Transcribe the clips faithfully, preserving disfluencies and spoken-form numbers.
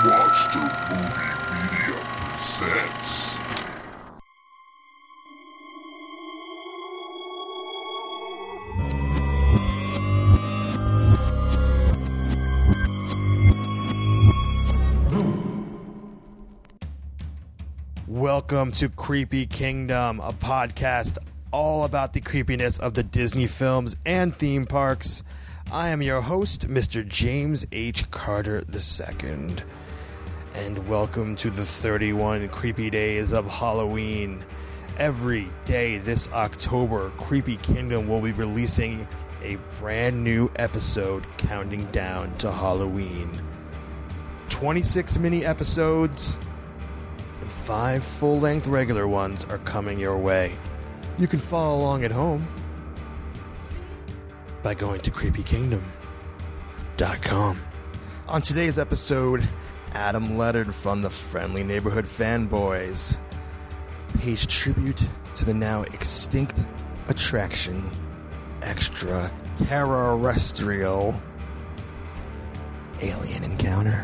Monster Movie Media presents. Welcome to Creepy Kingdom, a podcast all about the creepiness of the Disney films and theme parks. I am your host, Mister James H. Carter the Second, and welcome to the thirty-one creepy days of Halloween. Every day this October, Creepy Kingdom will be releasing a brand new episode counting down to Halloween. twenty-six mini episodes and five full-length regular ones are coming your way. You can follow along at home by going to creepy kingdom dot com. On today's episode, Adam Leonard from the Friendly Neighborhood Fanboys pays tribute to the now extinct attraction extraterrestrial alien encounter.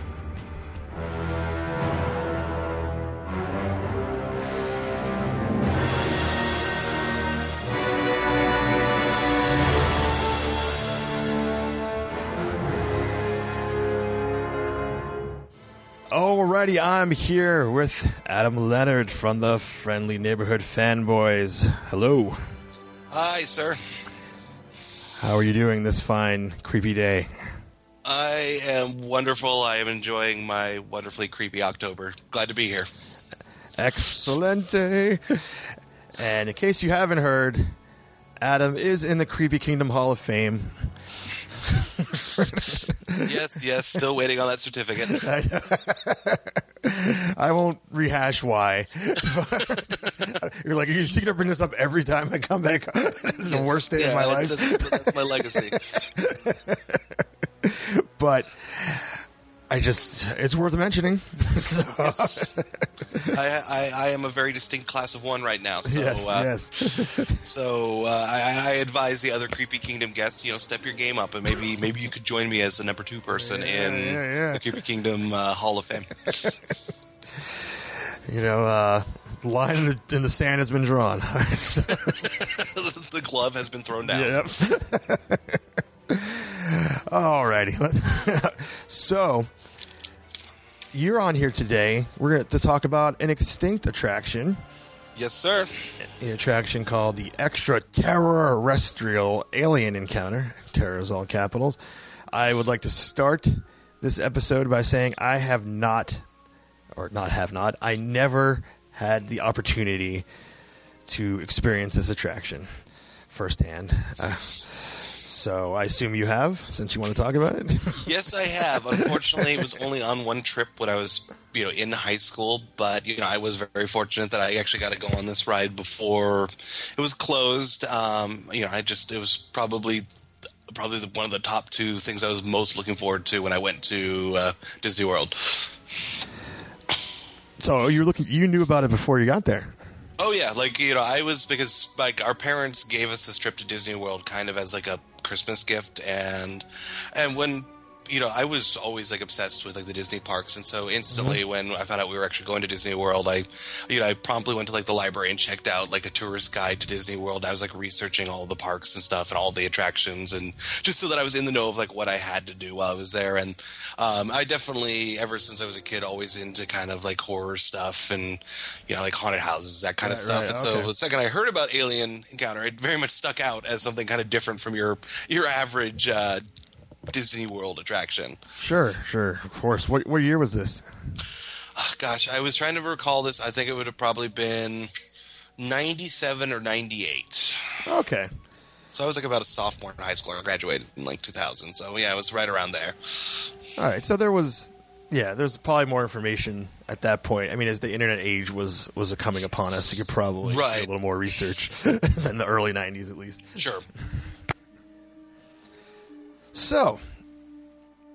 Alrighty, I'm here with Adam Leonard from the Friendly Neighborhood Fanboys. Hello. Hi, sir. How are you doing this fine, creepy day? I am wonderful. I am enjoying my wonderfully creepy October. Glad to be here. Excelente. And in case you haven't heard, Adam is in the Creepy Kingdom Hall of Fame. Yes, yes, still waiting on that certificate. I won't rehash why. You're like, are you going to bring this up every time I come back? The Yes, worst day yeah, of my that's, life. That's, that's my legacy. But I just, it's worth mentioning. So. Yes. I, I, I am a very distinct class of one right now. So, yes, uh, yes. So uh, I, I advise the other Creepy Kingdom guests, you know, step your game up, and maybe maybe you could join me as the number two person Yeah, in yeah, yeah. the Creepy Kingdom uh, Hall of Fame. You know, uh, the line in the, in the sand has been drawn. The glove has been thrown down. Yep. Alrighty. So, you're on here today. We're going to talk about an extinct attraction. Yes, sir. An attraction called the Extraterrestrial Alien Encounter. Terror is all capitals. I would like to start this episode by saying I have not, or not have not, I never had the opportunity to experience this attraction firsthand. Uh, so I assume you have, since you want to talk about it. Yes, I have. Unfortunately, it was only on one trip when I was, you know, in high school. But you know, I was very fortunate that I actually got to go on this ride before it was closed. Um, you know, I just it was probably probably the, one of the top two things I was most looking forward to when I went to uh, Disney World. So you were looking, you knew about it before you got there. Oh yeah, like you know, I was because like our parents gave us this trip to Disney World kind of as like a Christmas gift, and and when you know I was always like obsessed with like the Disney parks, and so instantly mm-hmm. when I found out we were actually going to Disney World, I you know I promptly went to like the library and checked out like a tourist guide to Disney World. I was like researching all the parks and stuff and all the attractions, and just so that I was in the know of like what I had to do while I was there. And um, I definitely, ever since I was a kid, always into kind of like horror stuff and you know like haunted houses, that kind right, of stuff. right, and okay. so the second I heard about Alien Encounter, it very much stuck out as something kind of different from your your average uh, Disney World attraction. Sure, sure, of course. What what year was this? Oh, gosh, I was trying to recall this. I think it would have probably been ninety-seven or ninety-eight. Okay. So I was like about a sophomore in high school. I graduated in like two thousand. So yeah, it was right around there. All right. So there was, yeah, there's probably more information at that point. I mean, as the internet age was was coming upon us, you could probably right. do a little more research than the early nineties, at least. Sure. So,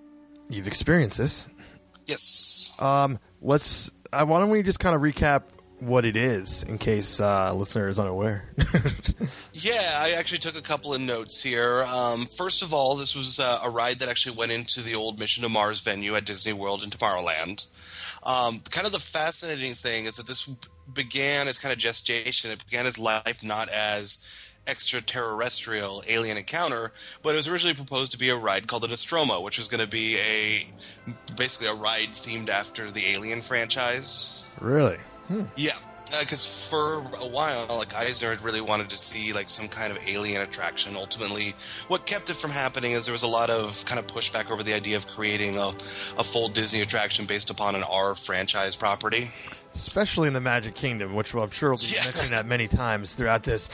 you've experienced this. Yes. Um, let's. Uh, why don't we just kind of recap what it is, in case uh, a listener is unaware. Yeah, I actually took a couple of notes here. Um, first of all, this was uh, a ride that actually went into the old Mission to Mars venue at Disney World in Tomorrowland. Um, kind of the fascinating thing is that this began as kind of gestation. It began as life not as extraterrestrial alien encounter, but it was originally proposed to be a ride called the Nostromo, which was going to be a basically a ride themed after the Alien franchise. Really? Hmm. Yeah, because uh, for a while, like Eisner had really wanted to see like some kind of alien attraction. Ultimately, what kept it from happening is there was a lot of kind of pushback over the idea of creating a, a full Disney attraction based upon an R franchise property. Especially in the Magic Kingdom, which well, I'm sure we'll be yeah. mentioning that many times throughout this.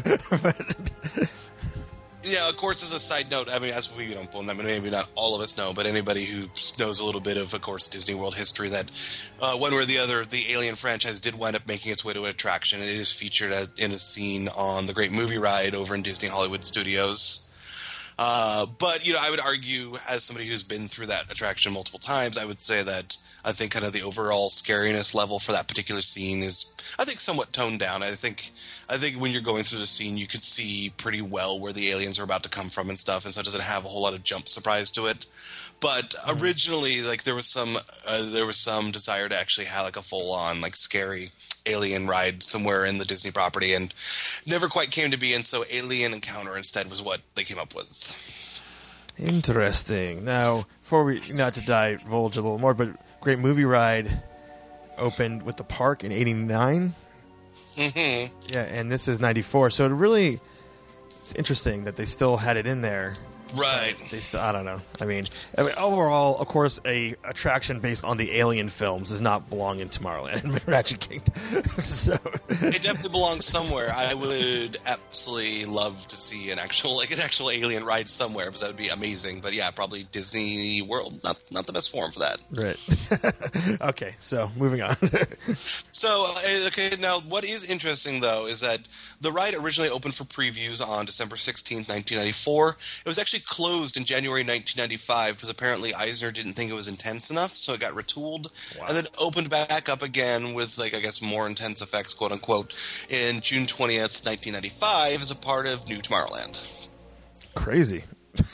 Yeah, of course, as a side note, I mean, as we, you know, well, maybe not all of us know, but anybody who knows a little bit of, of course, Disney World history, that uh, one way or the other, the Alien franchise did wind up making its way to an attraction, and it is featured as, in a scene on the Great Movie Ride over in Disney Hollywood Studios. Uh, but, you know, I would argue, as somebody who's been through that attraction multiple times, I would say that I think kind of the overall scariness level for that particular scene is, I think, somewhat toned down. I think I think when you're going through the scene, you could see pretty well where the aliens are about to come from and stuff, and so it doesn't have a whole lot of jump surprise to it. But originally, like, there was some uh, there was some desire to actually have like a full on like scary alien ride somewhere in the Disney property, and never quite came to be. And so, Alien Encounter instead was what they came up with. Interesting. Now, before we not to divulge a little more, but Great Movie Ride opened with the park in eighty-nine. Mm-hmm. Yeah, and this is ninety-four. So it really, it's interesting that they still had it in there. Right. They still, I don't know. I mean, I mean, overall, of course, a attraction based on the Alien films does not belong in Tomorrowland and Magic Kingdom. So it definitely belongs somewhere. I would absolutely love to see an actual, like an actual alien ride somewhere, because that would be amazing. But yeah, probably Disney World, not not the best forum for that. Right. Okay, so moving on. So, uh, okay, now what is interesting though is that the ride originally opened for previews on December sixteenth, nineteen ninety-four. It was actually closed in January nineteen ninety-five because apparently Eisner didn't think it was intense enough, so it got retooled. Wow. And then opened back up again with, like, I guess more intense effects, quote unquote, in June twentieth, nineteen ninety-five as a part of New Tomorrowland. Crazy.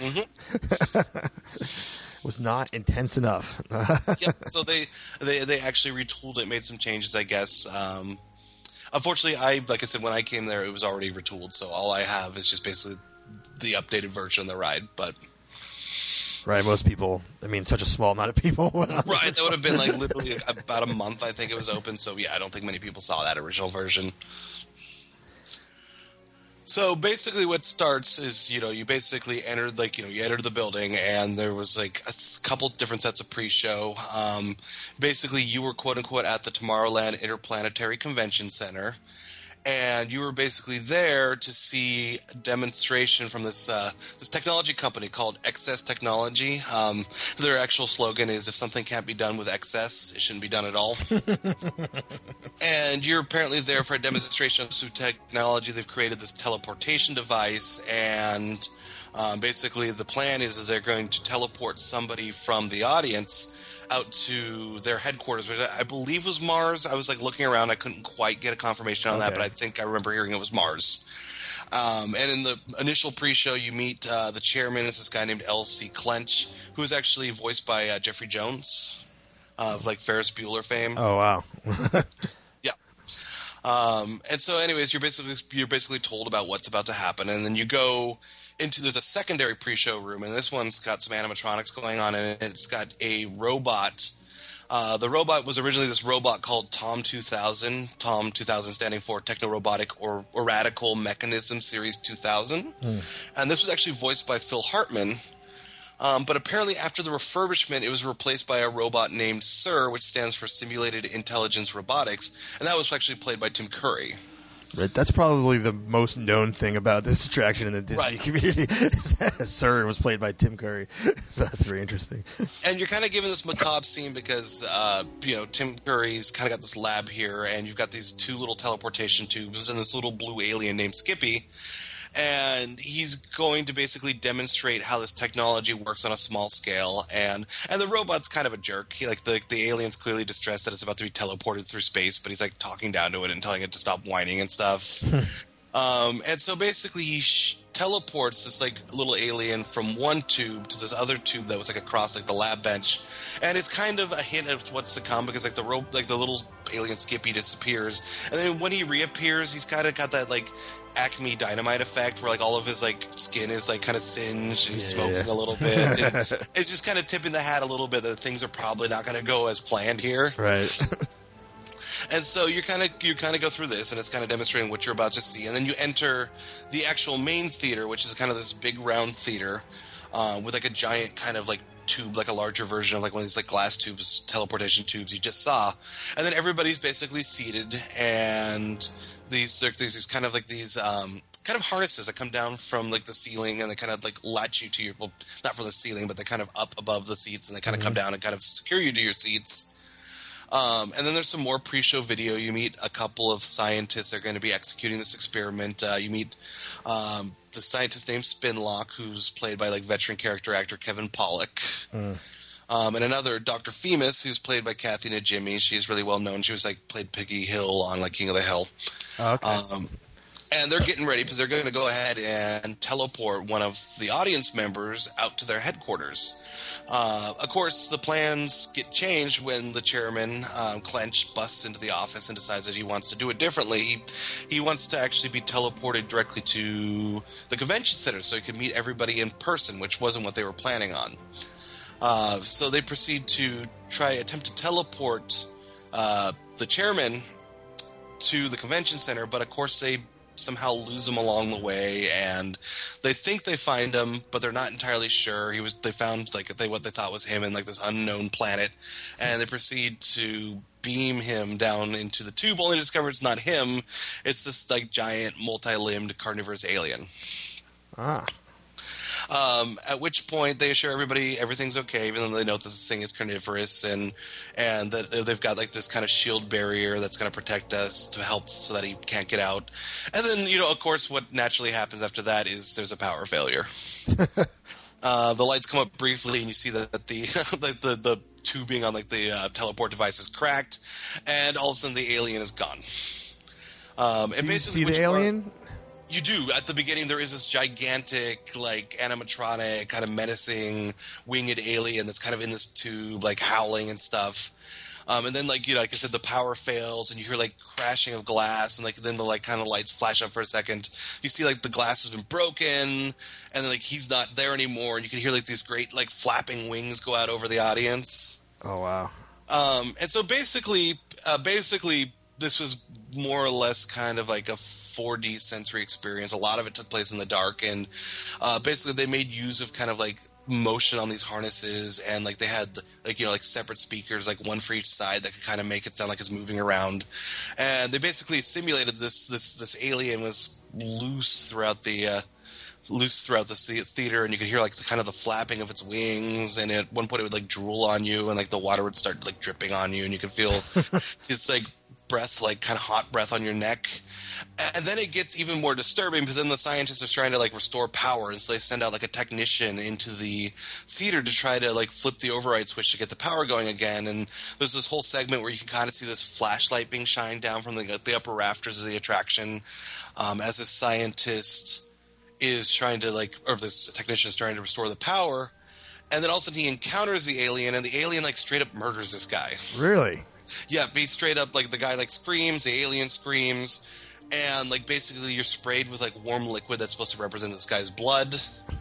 Mm-hmm. Was not intense enough. Yeah, so they, they they actually retooled it, made some changes, I guess. Um, unfortunately, I like I said, when I came there, it was already retooled, so all I have is just basically the updated version of the ride. But right, most people, I mean, such a small amount of people. Right, that would have been like literally about a month, I think it was open, so yeah, I don't think many people saw that original version. So basically what starts is, you know, you basically entered, like, you know, you entered the building and there was like a couple different sets of pre-show. Um, basically you were quote unquote at the Tomorrowland Interplanetary Convention Center, and you were basically there to see a demonstration from this uh, this technology company called Excess Technology. Um, their actual slogan is, if something can't be done with excess, it shouldn't be done at all. And you're apparently there for a demonstration of some technology. They've created this teleportation device, and um, basically the plan is, is they're going to teleport somebody from the audience out to their headquarters, which I believe was Mars. I was like looking around, I couldn't quite get a confirmation on okay. that, but I think I remember hearing it was Mars. Um, and in the initial pre-show, you meet uh, the chairman is this guy named L C Clench, who is actually voiced by uh, Jeffrey Jones of like Ferris Bueller fame. Oh wow. Yeah. Um, and so, anyways, you're basically you're basically told about what's about to happen, and then you go into, there's a secondary pre-show room, and this one's got some animatronics going on, and it's got a robot. Uh, the robot was originally this robot called Tom two thousand. Tom two thousand standing for Techno-Robotic or, or Radical Mechanism Series two thousand. Mm. And this was actually voiced by Phil Hartman. Um, but apparently after the refurbishment, it was replaced by a robot named SIR, which stands for Simulated Intelligence Robotics, and that was actually played by Tim Curry. Right, that's probably the most known thing about this attraction in the Disney right. community. SIR was played by Tim Curry, so that's very interesting. And you're kind of given this macabre scene because, uh, you know, Tim Curry's kind of got this lab here, and you've got these two little teleportation tubes and this little blue alien named Skippy. and he's going to basically demonstrate how this technology works on a small scale. And and the robot's kind of a jerk. He like the the alien's clearly distressed that it's about to be teleported through space, but he's like talking down to it and telling it to stop whining and stuff. um, and so basically he sh- teleports this like little alien from one tube to this other tube that was like across like the lab bench, and it's kind of a hint of what's to come because like the ro- like the little alien Skippy disappears, and then when he reappears, he's kind of got that like Acme Dynamite effect where like all of his like skin is like kind of singed and he's Yeah. smoking a little bit. And it's just kind of tipping the hat a little bit that things are probably not going to go as planned here. Right. And so you're kind of you kind of go through this, and it's kind of demonstrating what you're about to see, and then you enter the actual main theater, which is kind of this big round theater uh, with like a giant kind of like tube, like a larger version of like one of these like glass tubes, teleportation tubes you just saw, and then everybody's basically seated, and these there's these kind of like these um, kind of harnesses that come down from like the ceiling, and they kind of like latch you to your well, not from the ceiling, but they kind of up above the seats, and they kind of Mm-hmm. come down and kind of secure you to your seats. Um, and then there's some more pre-show video. You meet a couple of scientists that are going to be executing this experiment. Uh, you meet um, the scientist named Spinlock, who's played by like veteran character actor Kevin Pollak. Mm. Um, and another Doctor Femus, who's played by Kathy Najimy. She's really well known. She was like played Piggy Hill on like King of the Hill. Okay. Um, and they're getting ready because they're going to go ahead and teleport one of the audience members out to their headquarters. Uh, of course, the plans get changed when the chairman, um, Clench, busts into the office and decides that he wants to do it differently. He, he wants to actually be teleported directly to the convention center so he can meet everybody in person, which wasn't what they were planning on. Uh, so they proceed to try attempt to teleport uh, the chairman to the convention center, but of course they somehow lose him along the way, and they think they find him, but they're not entirely sure. He was they found like they what they thought was him in like this unknown planet, and they proceed to beam him down into the tube, only to discover it's not him. It's this like giant multi-limbed carnivorous alien. Ah. Um, at which point they assure everybody everything's okay, even though they know that this thing is carnivorous, and and that they've got like this kind of shield barrier that's going to protect us to help so that he can't get out. And then, you know, of course, what naturally happens after that is there's a power failure. uh, the lights come up briefly, and you see that the the, the the tubing on like the uh, teleport device is cracked, and all of a sudden the alien is gone. Um, and Do you basically, see the what you are- alien? You do. At the beginning, there is this gigantic, like, animatronic, kind of menacing, winged alien that's kind of in this tube, like, howling and stuff. Um, and then, like, you know, like I said, the power fails, and you hear, like, crashing of glass, and, like, then the, like, kind of lights flash up for a second. You see, like, the glass has been broken, and then, like, he's not there anymore, and you can hear, like, these great, like, flapping wings go out over the audience. Oh, wow. Um, and so basically, uh, basically, this was more or less kind of like a four D sensory experience. A lot of it took place in the dark, and uh, basically they made use of kind of like motion on these harnesses, and like they had like, you know, like separate speakers, like one for each side that could kind of make it sound like it's moving around. And they basically simulated this this this alien was loose throughout the uh, loose throughout the theater, and you could hear like the kind of the flapping of its wings, and at one point it would like drool on you, and like the water would start like dripping on you, and you could feel its like breath, like kind of hot breath on your neck. And then it gets even more disturbing because then the scientists are trying to like restore power, and so they send out like a technician into the theater to try to like flip the override switch to get the power going again. And there's this whole segment where you can kind of see this flashlight being shined down from the, the upper rafters of the attraction um, as this scientist is trying to like, or this technician is trying to restore the power. And then all of a sudden he encounters the alien, and the alien like straight up murders this guy. Really? Yeah, be straight up like the guy like screams, the alien screams, and like basically you're sprayed with like warm liquid that's supposed to represent this guy's blood.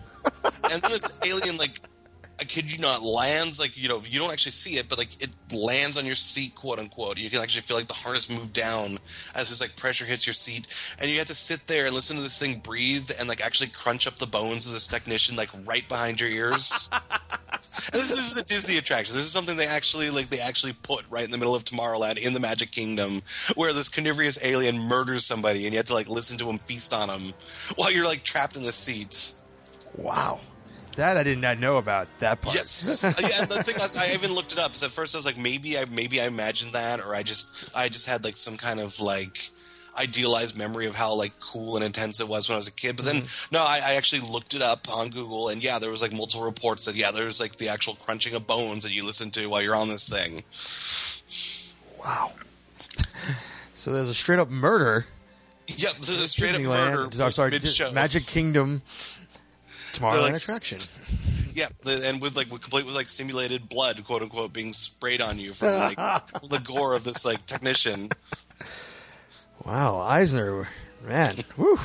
And then this alien, like, I kid you not, lands like, you know, you don't actually see it, but like it lands on your seat, quote unquote. You can actually feel like the harness move down as this like pressure hits your seat, and you have to sit there and listen to this thing breathe and like actually crunch up the bones of this technician like right behind your ears. And this, this is a Disney attraction. This is something they actually like they actually put right in the middle of Tomorrowland in the Magic Kingdom, where this carnivorous alien murders somebody, and you have to like listen to him feast on him while you're like trapped in the seat. Wow. That I did not know about, that part. Yes, yeah, and the thing is, I even looked it up. Because at first I was like, maybe I maybe I imagined that, or I just I just had like some kind of like idealized memory of how like cool and intense it was when I was a kid. But then mm-hmm. no, I, I actually looked it up on Google, and yeah, there was like multiple reports that yeah, there's like the actual crunching of bones that you listen to while you're on this thing. Wow. So there's a straight up murder. Yep, there's a straight Disneyland, up murder. I'm sorry, mid-show. Magic Kingdom Tomorrowland like, attraction. Yeah, and with like with complete with like simulated blood, quote unquote, being sprayed on you from like the gore of this like technician. Wow, Eisner, man, whew.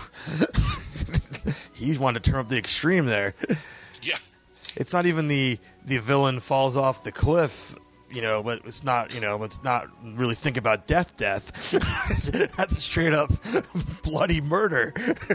He wanted to turn up the extreme there. Yeah, it's not even the the villain falls off the cliff. You know, but it's not. You know, let's not really think about death. Death. That's a straight up bloody murder.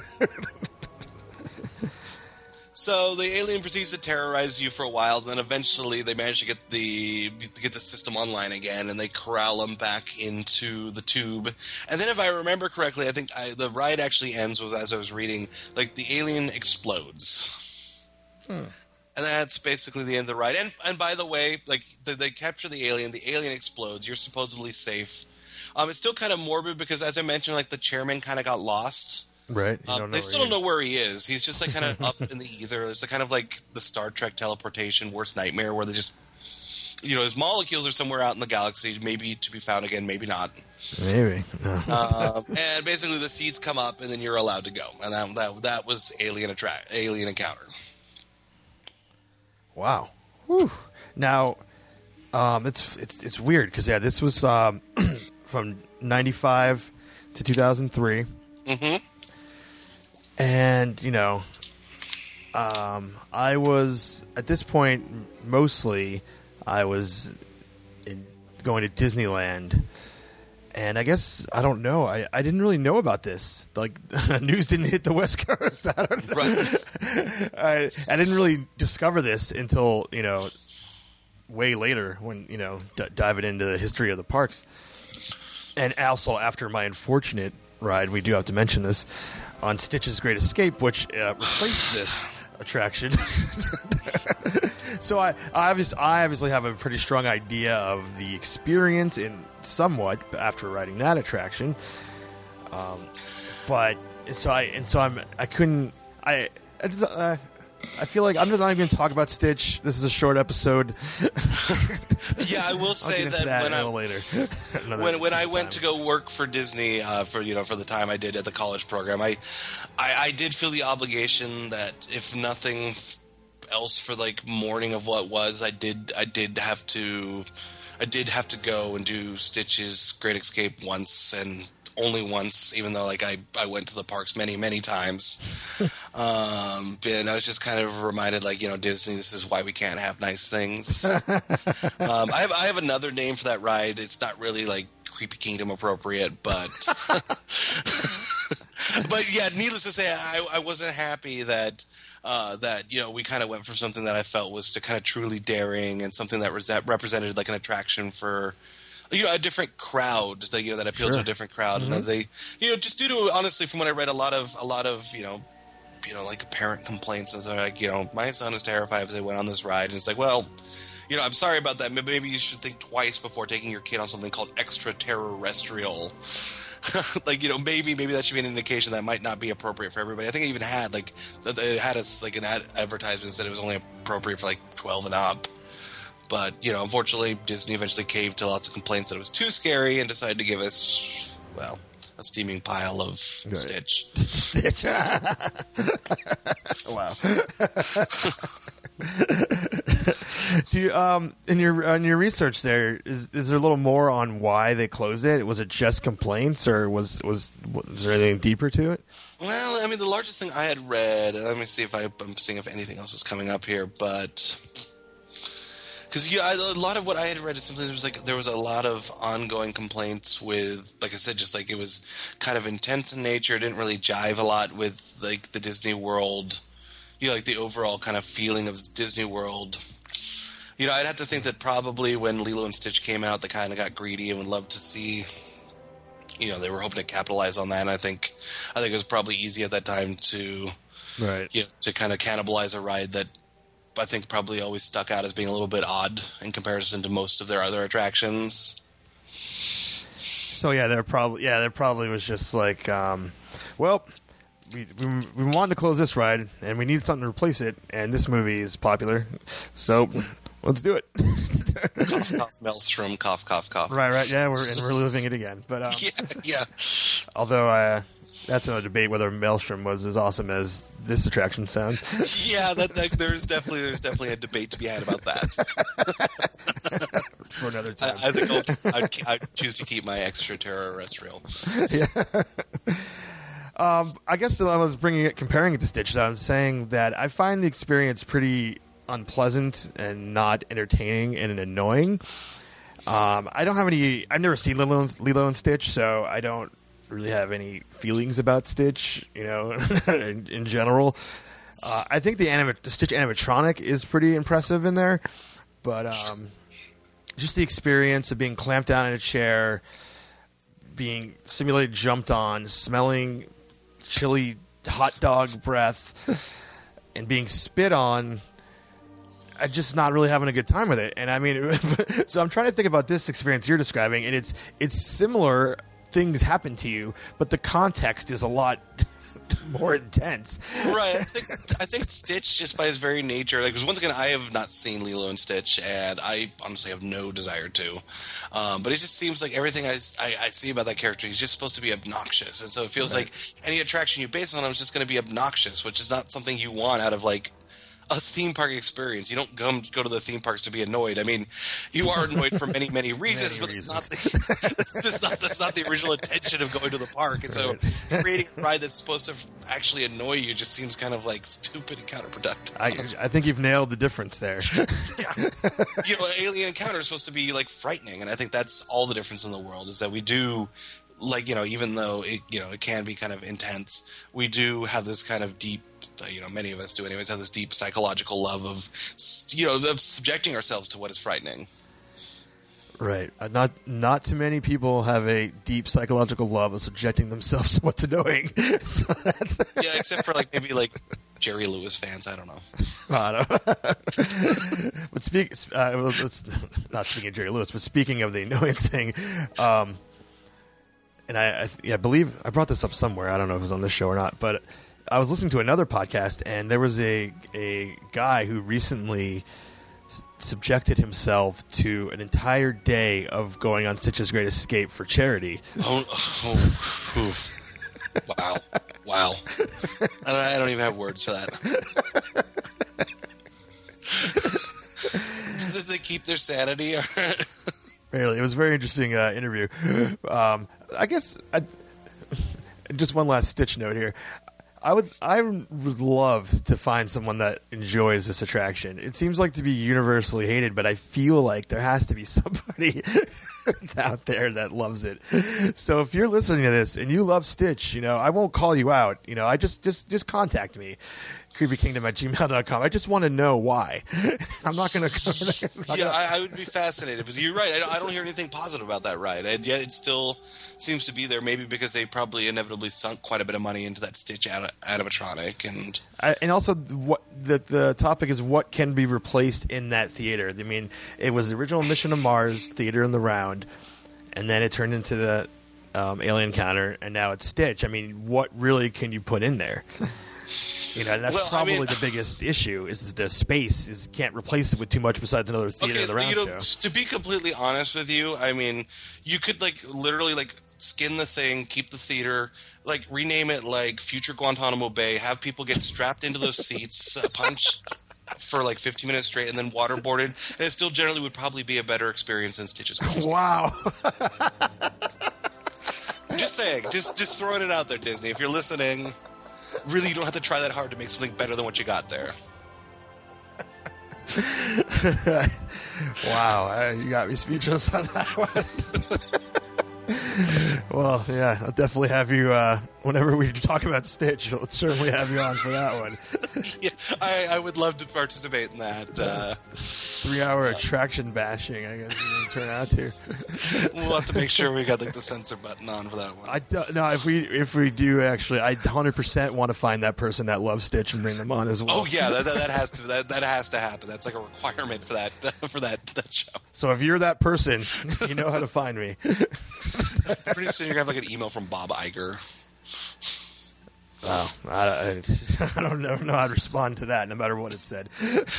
So the alien proceeds to terrorize you for a while, and then eventually they manage to get the to get the system online again, and they corral him back into the tube. And then, if I remember correctly, I think I, the ride actually ends with, as I was reading, like the alien explodes, hmm. and that's basically the end of the ride. And and by the way, like they, they capture the alien, the alien explodes. You're supposedly safe. Um, it's still kind of morbid because, as I mentioned, like the chairman kind of got lost. Right. Um, they still don't know where he is. He's just like kind of up in the ether. It's the kind of like the Star Trek teleportation worst nightmare where they just, you know, his molecules are somewhere out in the galaxy, maybe to be found again, maybe not. Maybe. No. uh, and basically the seeds come up and then you're allowed to go. And that that, that was Alien attract Alien Encounter. Wow. Whew. Now, um, it's it's it's weird because yeah, this was um, from ninety-five to two thousand three. Mm-hmm. And, you know, um, I was, at this point, mostly, I was in, going to Disneyland. And I guess, I don't know, I, I didn't really know about this. Like, news didn't hit the West Coast. I don't know. Right. I, I didn't really discover this until, you know, way later when, you know, d- diving into the history of the parks. And also, after my unfortunate ride, we do have to mention this, on Stitch's Great Escape, which uh, replaced this attraction. So I, I, obviously, I obviously have a pretty strong idea of the experience in somewhat after riding that attraction. Um, but so I and so I'm I couldn't I it's, uh, I feel like I'm not even going to talk about Stitch. This is a short episode. Yeah, I will say that, that when I later. when when I went to go work for Disney uh, for you know for the time I did at the college program, I, I I did feel the obligation that if nothing else for like mourning of what was, I did I did have to I did have to go and do Stitch's Great Escape once and only once, even though like I, I went to the parks many, many times. um, and I was just kind of reminded, like, you know, Disney, this is why we can't have nice things. um, I have I have another name for that ride. It's not really like Creepy Kingdom appropriate, but but yeah, needless to say, I, I wasn't happy that uh, that you know we kind of went for something that I felt was to kind of truly daring and something that was that represented like an attraction for. You know, a different crowd that you know that appealed Sure. to a different crowd, Mm-hmm. and that they, you know, just due to honestly, from what I read, a lot of a lot of you know, you know, like parent complaints, and they're like, you know, my son is terrified if they went on this ride, and it's like, well, you know, I'm sorry about that. Maybe you should think twice before taking your kid on something called extraterrestrial. Like, you know, maybe maybe that should be an indication that might not be appropriate for everybody. I think it even had like it had a, like an ad- advertisement that said it was only appropriate for like twelve and up. But, you know, unfortunately, Disney eventually caved to lots of complaints that it was too scary and decided to give us, well, a steaming pile of Right. Stitch. Stitch. Wow. Do you, um, in your in your research there, is is there a little more on why they closed it? Was it just complaints, or was was was there anything deeper to it? Well, I mean, the largest thing I had read, let me see if I, I'm seeing if anything else is coming up here, but... Because you know, a lot of what I had read is simply there was like there was a lot of ongoing complaints with, like I said, just like it was kind of intense in nature. It didn't really jive a lot with like the Disney World, you know, like the overall kind of feeling of Disney World. You know, I'd have to think that probably when Lilo and Stitch came out, they kind of got greedy and would love to see. You know, they were hoping to capitalize on that. And I think, I think it was probably easy at that time to, Right. you know, to kind of cannibalize a ride that. I think probably always stuck out as being a little bit odd in comparison to most of their other attractions. So So yeah, there probably yeah there probably was just like, um, well, we, we we wanted to close this ride and we needed something to replace it, and this movie is popular, so let's do it. Cough, cough, Maelstrom, cough, cough, cough. Right, right, yeah, we're and we're living it again. But um, Yeah, yeah. although uh, that's another debate whether Maelstrom was as awesome as this attraction sounds. Yeah, that, that there's definitely there's definitely a debate to be had about that. For another time. I, I think I'll, I'd, I'd choose to keep my extraterrestrial. Um, I guess that I was bringing it, comparing it to Stitch. That I'm saying that I find the experience pretty unpleasant and not entertaining and annoying. Um, I don't have any. I've never seen Lilo and, Lilo and Stitch, so I don't really have any feelings about Stitch. You know, in, in general, uh, I think the, anima- the Stitch animatronic is pretty impressive in there, but um, just the experience of being clamped down in a chair, being simulated jumped on, smelling chili hot dog breath, and being spit on, I'm just not really having a good time with it. And I mean, so I'm trying to think about this experience you're describing, and it's it's similar things happen to you, but the context is a lot more intense. Right. I think I think Stitch, just by his very nature, like, because once again, I have not seen Lilo and Stitch, and I honestly have no desire to. Um, but it just seems like everything I, I, I see about that character, he's just supposed to be obnoxious, and so it feels right. like any attraction you base on him is just going to be obnoxious, which is not something you want out of like a theme park experience. You don't go, go to the theme parks to be annoyed. I mean, you are annoyed for many, many reasons, many but reasons. Not the, that's, just not, that's not the original intention of going to the park. And so right. creating a ride that's supposed to actually annoy you just seems kind of like stupid and counterproductive. I, I think you've nailed the difference there. Yeah. You know, Alien Encounter is supposed to be like frightening, and I think that's all the difference in the world, is that we do, like, you know, even though it, you know, it can be kind of intense, we do have this kind of deep, you know, many of us do anyways, have this deep psychological love of, you know, of subjecting ourselves to what is frightening. Right. Uh, not not too many people have a deep psychological love of subjecting themselves to what's annoying. So that's yeah, except for like maybe like Jerry Lewis fans. I don't know. I don't know. But speak, uh, well, let's, not speaking of Jerry Lewis, but speaking of the annoyance thing, um, and I, I, yeah, I believe I brought this up somewhere. I don't know if it was on this show or not, but I was listening to another podcast, and there was a a guy who recently s- subjected himself to an entire day of going on Stitch's Great Escape for charity. Oh, oh oof. Wow. Wow. I don't, I don't even have words for that. Did they keep their sanity? Really, it was a very interesting uh, interview. Um, I guess I, just one last Stitch note here. I would I would love to find someone that enjoys this attraction. It seems like to be universally hated, but I feel like there has to be somebody out there that loves it. So if you're listening to this and you love Stitch, you know, I won't call you out. You know, I just just just contact me. creepy kingdom at gmail dot com. I just want to know why. I'm not going to... Yeah, I, I would be fascinated, because you're right. I don't, I don't hear anything positive about that ride, and yet it still seems to be there, maybe because they probably inevitably sunk quite a bit of money into that Stitch anim- animatronic. And I, and also, what the, the topic is what can be replaced in that theater. I mean, it was the original Mission to Mars theater in the round, and then it turned into the um, Alien Encounter, and now it's Stitch. I mean, what really can you put in there? You know, that's well, probably I mean, the biggest issue is the space. Is can't replace it with too much besides another theater okay, of the round you know, show. To be completely honest with you, I mean, you could like literally like skin the thing, keep the theater, like rename it like Future Guantanamo Bay, have people get strapped into those seats, uh, punched for like fifteen minutes straight, and then waterboarded, and it still generally would probably be a better experience than Stitch's. Wow. Just saying, just just throwing it out there, Disney. If you're listening, really, you don't have to try that hard to make something better than what you got there. Wow, uh, you got me speechless on that one. Well, yeah, I'll definitely have you, uh, whenever we talk about Stitch, we'll certainly have you on for that one. Yeah, I, I would love to participate in that. Uh, Three-hour attraction bashing, I guess it's going to turn out to. We'll have to make sure we got like the censor button on for that one. I do, no, if we if we do actually, I one hundred percent want to find that person that loves Stitch and bring them on as well. Oh yeah, that, that, that has to that, that has to happen. That's like a requirement for that for that, that show. So if you're that person, you know how to find me. Pretty soon you're gonna have like an email from Bob Iger. Wow, I, I, I don't know, know how to respond to that, no matter what it said.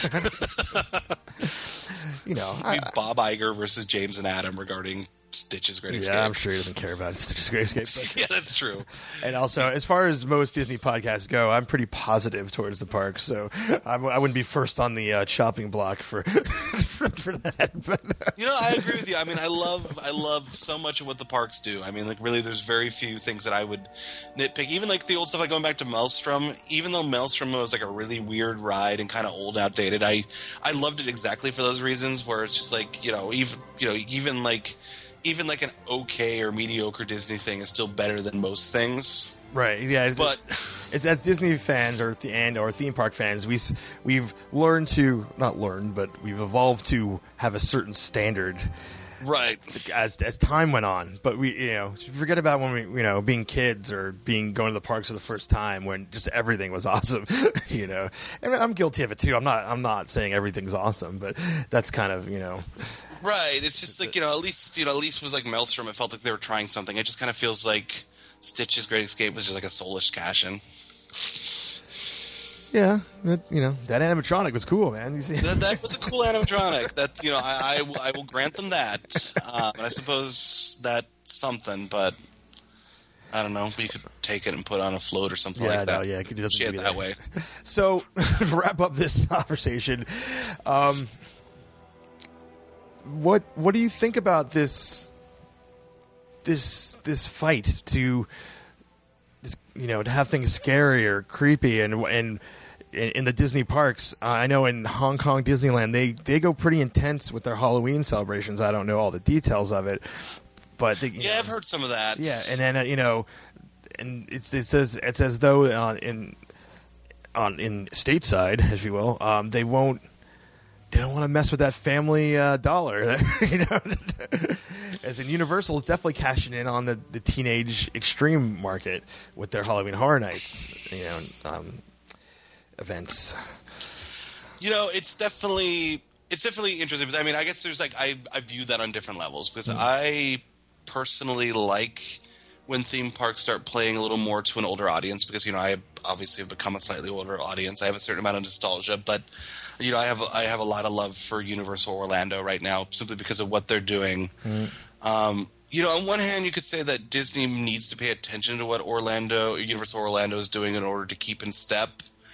you know, I, I, Bob Iger versus James and Adam regarding Stitch's Great Escape. Yeah, I'm sure he doesn't care about Stitch's Great Escape. But, yeah, that's true. And also, as far as most Disney podcasts go, I'm pretty positive towards the parks, so I'm, I wouldn't be first on the uh, chopping block for for, for that. But, you know, I agree with you. I mean, I love I love so much of what the parks do. I mean, like really, there's very few things that I would nitpick. Even like the old stuff, like going back to Maelstrom. Even though Maelstrom was like a really weird ride and kind of old, outdated, I I loved it exactly for those reasons. Where it's just like you know, even you know, even like. Even like an okay or mediocre Disney thing is still better than most things. Right. Yeah. It's, but it's as Disney fans or the and or theme park fans, we we've learned to not learn, but we've evolved to have a certain standard. Right. As as time went on, but we you know forget about when we you know being kids or being going to the parks for the first time when just everything was awesome. you know, I mean, I'm guilty of it too. I'm not I'm not saying everything's awesome, but that's kind of you know. Right. It's just like, you know, at least, you know, at least it was like Maelstrom. It felt like they were trying something. It just kind of feels like Stitch's Great Escape was just like a soulless cash-in. Yeah. It, you know, that animatronic was cool, man. You see? that, that was a cool animatronic. That, you know, I, I, will, I will grant them that. Uh, and I suppose that's something, but I don't know. You could take it and put it on a float or something yeah, like that. No, yeah, it doesn't She had do that way. So, to wrap up this conversation, um... What what do you think about this this this fight to this, you know to have things scary or creepy and and in, in the Disney parks? Uh, I know in Hong Kong Disneyland they, they go pretty intense with their Halloween celebrations. I don't know all the details of it, but they, yeah, know, I've heard some of that. Yeah, and then uh, you know, and it's it's as it's as though on in on in stateside, if you will, um, they won't. They don't want to mess with that family uh, dollar, you know. As in, Universal is definitely cashing in on the, the teenage extreme market with their Halloween Horror Nights, you know, um, events. You know, it's definitely it's definitely interesting. But I mean, I guess there's like I I view that on different levels because mm-hmm. I personally like when theme parks start playing a little more to an older audience because you know I obviously have become a slightly older audience. I have a certain amount of nostalgia, but. You know, I have I have a lot of love for Universal Orlando right now simply because of what they're doing. Mm. Um, you know, on one hand, you could say that Disney needs to pay attention to what Orlando, Universal Orlando is doing in order to keep in step.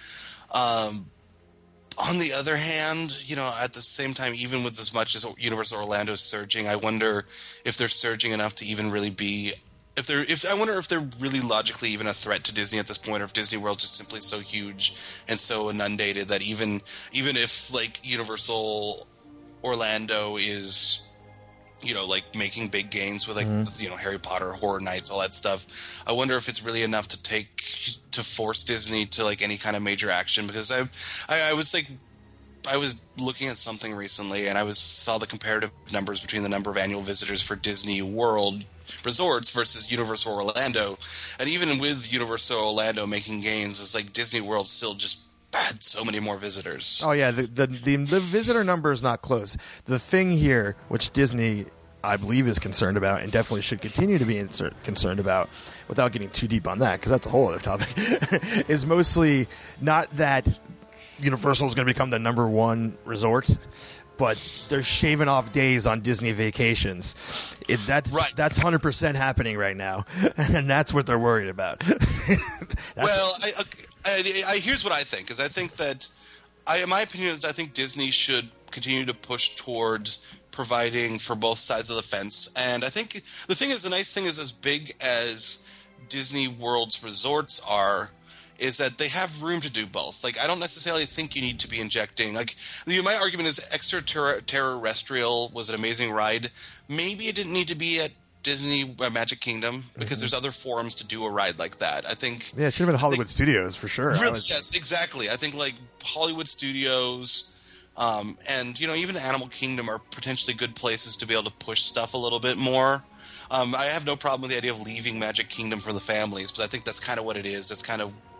Um, on the other hand, you know, at the same time, even with as much as Universal Orlando is surging, I wonder if they're surging enough to even really be If they're, if I wonder if they're really logically even a threat to Disney at this point, or if Disney World is simply so huge and so inundated that even even if like Universal Orlando is, you know, like making big gains with like mm-hmm. you know Harry Potter, Horror Nights, all that stuff, I wonder if it's really enough to take to force Disney to like any kind of major action. Because I I, I was like. I was looking at something recently, and I was saw the comparative numbers between the number of annual visitors for Disney World resorts versus Universal Orlando, and even with Universal Orlando making gains, it's like Disney World still just had so many more visitors. Oh yeah, the the the, the visitor number is not close. The thing here, which Disney, I believe, is concerned about, and definitely should continue to be insert, concerned about, without getting too deep on that, because that's a whole other topic, is mostly not that Universal is going to become the number one resort, but they're shaving off days on Disney vacations. It, that's right. That's one hundred percent happening right now, and that's what they're worried about. well, I, I, I, here's what I think, is I think that, I, in my opinion, is I think Disney should continue to push towards providing for both sides of the fence. And I think the thing is, the nice thing is, as big as Disney World's resorts are, is that they have room to do both. Like, I don't necessarily think you need to be injecting. Like, my argument is Extraterrestrial was an amazing ride. Maybe it didn't need to be at Disney uh, Magic Kingdom because mm-hmm. there's other forums to do a ride like that. I think. Yeah, it should have been Hollywood think, Studios for sure. Really, was... Yes, exactly. I think like Hollywood Studios. Um, and, you know, even Animal Kingdom are potentially good places to be able to push stuff a little bit more. Um, I have no problem with the idea of leaving Magic Kingdom for the families, but I think that's kind of what it is. That's kind of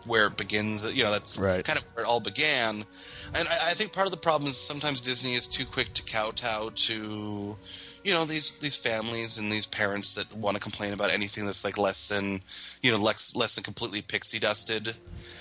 where it begins. You know, that's right. kind of where it all began. And I, I think part of the problem is sometimes Disney is too quick to kowtow to, you know, these these families and these parents that want to complain about anything that's like less than, you know, less less than completely pixie dusted.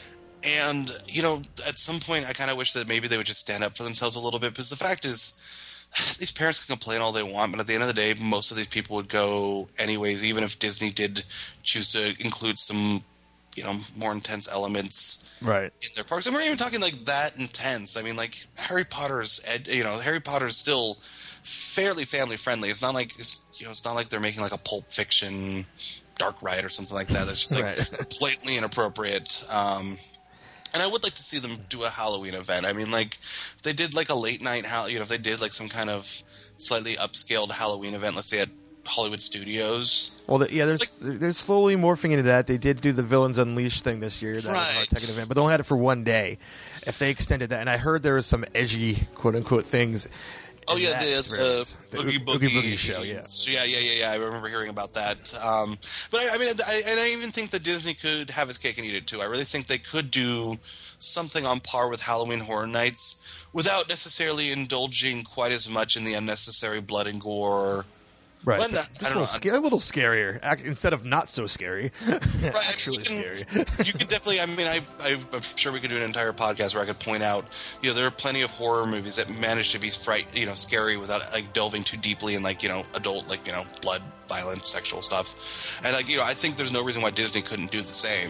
And, you know, at some point I kind of wish that maybe they would just stand up for themselves a little bit, because the fact is, these parents can complain all they want, but at the end of the day, most of these people would go anyways, even if Disney did choose to include some, you know, more intense elements right. in their parks. And we're even talking like that intense. I mean, like Harry Potter's, you know, Harry Potter's still fairly family friendly. It's not like, it's, you know, it's not like they're making like a Pulp Fiction dark ride or something like that. That's just like right. blatantly inappropriate. Um, And I would like to see them do a Halloween event. I mean, like, if they did like a late night, you know, if they did like some kind of slightly upscaled Halloween event, let's say at Hollywood Studios. Well, the, yeah, they're like, they're slowly morphing into that. They did do the Villains Unleashed thing this year, that right. was our second event, but they only had it for one day. If they extended that, and I heard there was some edgy quote unquote things. Oh yeah, the, the, the Oogie Boogie, Oogie Boogie show. Yeah, yeah, yeah, yeah, yeah. I remember hearing about that. Um, but I, I mean, I, and I even think that Disney could have its cake and eat it too. I really think they could do something on par with Halloween Horror Nights without necessarily indulging quite as much in the unnecessary blood and gore. Right, well, not, just I don't a, little sca- a little scarier Ac- instead of not so scary. Right, actually you can, scary. You could definitely. I mean, I, I, I'm sure we could do an entire podcast where I could point out. You know, there are plenty of horror movies that manage to be fright, you know, scary without like delving too deeply in like you know adult like you know blood, violent, sexual stuff. And like you know, I think there's no reason why Disney couldn't do the same.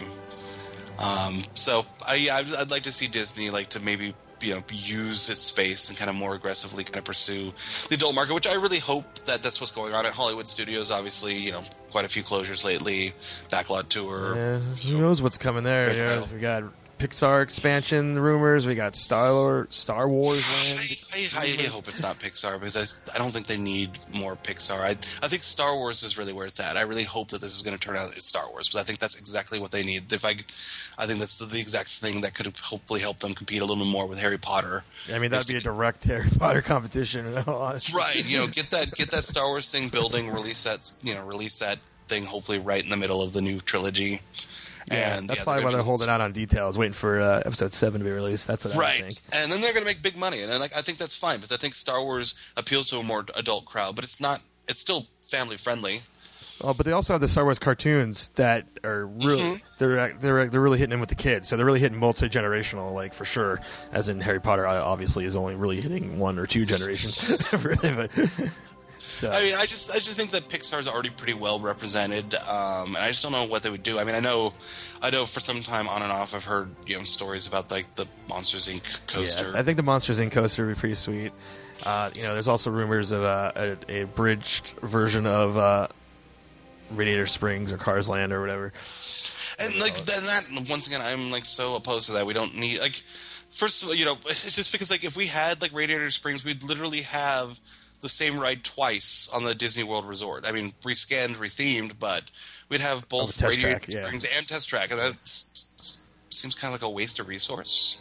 Um, so I, yeah, I'd, I'd like to see Disney like to maybe. You know, use its space and kind of more aggressively kind of pursue the adult market, which I really hope that that's what's going on at Hollywood Studios. Obviously, you know, quite a few closures lately, backlot tour. Yeah, who knows what's coming there? You know, we got Pixar expansion rumors. We got Star Star Wars land. I, I, I hope it's not Pixar because I, I don't think they need more Pixar. I I think Star Wars is really where it's at. I really hope that this is going to turn out it's Star Wars because I think that's exactly what they need. If I, I think that's the, the exact thing that could hopefully help them compete a little bit more with Harry Potter. I mean, that'd be a direct Harry Potter competition. In all honesty. Right. You know, get that get that Star Wars thing building. Release that. You know, release that thing. Hopefully, right in the middle of the new trilogy. Yeah, and that's yeah, probably they're why they're doing holding out on details, waiting for uh, episode seven to be released. That's what right. I think. And then they're going to make big money, and I like I think that's fine because I think Star Wars appeals to a more adult crowd, but it's not. It's still family friendly. Oh, but they also have the Star Wars cartoons that are really Mm-hmm. they're they're they're really hitting in with the kids. So they're really hitting multi generational, like for sure. As in Harry Potter, obviously is only really hitting one or two generations. really, but, so. I mean, I just I just think that Pixar's already pretty well represented, um, and I just don't know what they would do. I mean, I know, I know for some time on and off, I've heard you know stories about like the Monsters Incorporated coaster. Yeah, I think the Monsters Incorporated coaster would be pretty sweet. Uh, you know, there's also rumors of uh, a, a bridged version of uh, Radiator Springs or Cars Land or whatever. And like then that once again, I'm like so opposed to that. We don't need like first of all, you know, it's just because like if we had like Radiator Springs, we'd literally have the same ride twice on the Disney World Resort. I mean, rescanned, rethemed, but we'd have both oh, Radiator track, yeah. Springs and Test Track, and that seems kind of like a waste of resource.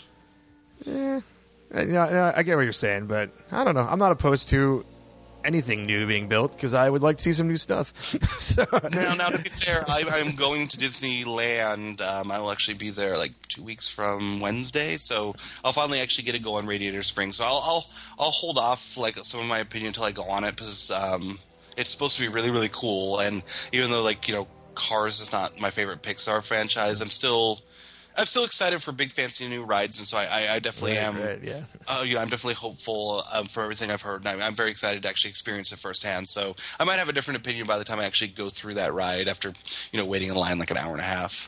Yeah, you know, I get what you're saying, but I don't know. I'm not opposed to anything new being built because I would like to see some new stuff. so. Now, now to be fair, I, I'm going to Disneyland. Um, I will actually be there like two weeks from Wednesday, so I'll finally actually get to go on Radiator Springs. So I'll I'll, I'll hold off like some of my opinion until I go on it because um, it's supposed to be really really cool. And even though like you know Cars is not my favorite Pixar franchise, I'm still. I'm still excited for big fancy new rides, and so I, I, I definitely right, am. Right, yeah. Uh, you know, I'm definitely hopeful um, for everything I've heard, and I'm, I'm very excited to actually experience it firsthand. So I might have a different opinion by the time I actually go through that ride after, you know, waiting in line like an hour and a half.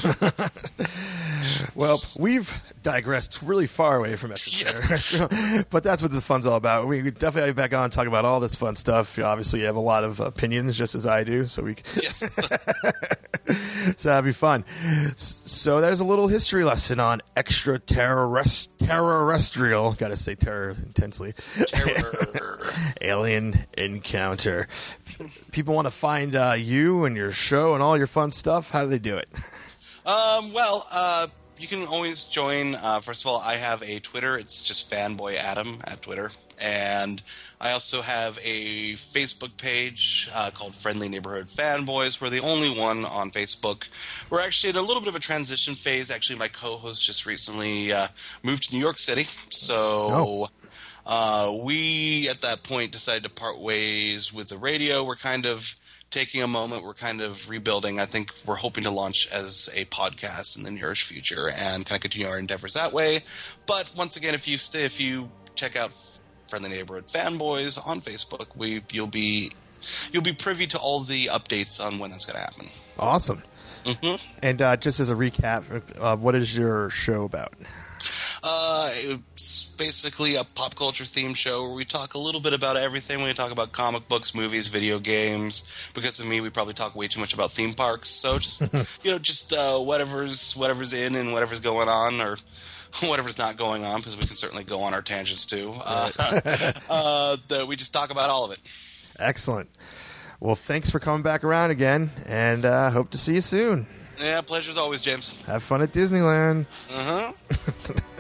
Well, we've digressed really far away from it, yeah. But that's what the fun's all about. We definitely have back on and talk about all this fun stuff. You obviously have a lot of opinions, just as I do, so we. Yes. So that'd be fun. So there's a little history lesson on extraterrestrial. Got to say terror intensely. Terror. Alien encounter. People want to find uh, you and your show and all your fun stuff. How do they do it? Um. Well. Uh. You can always join. Uh, first of all, I have a Twitter. It's just Fanboy Adam at Twitter. And I also have a Facebook page uh, called Friendly Neighborhood Fanboys. We're the only one on Facebook. We're actually in a little bit of a transition phase. Actually, my co-host just recently uh, moved to New York City. So Oh. uh, we, at that point, decided to part ways with the radio. We're kind of taking a moment. We're kind of rebuilding. I think we're hoping to launch as a podcast in the nearest future and kind of continue our endeavors that way. But once again, if you stay, if you check out Friendly Neighborhood Fanboys on Facebook, we you'll be you'll be privy to all the updates on when that's going to happen. Awesome. Mm-hmm. And uh, just as a recap, uh, what is your show about? Uh, it's basically a pop culture themed show where we talk a little bit about everything. We talk about comic books, movies, video games. Because of me, we probably talk way too much about theme parks. So just you know, just uh, whatever's whatever's in and whatever's going on, or whatever's not going on, because we can certainly go on our tangents too. Uh, uh, the, we just talk about all of it. Excellent. Well, thanks for coming back around again, and uh, hope to see you soon. Yeah, pleasure's always, James. Have fun at Disneyland. Uh-huh.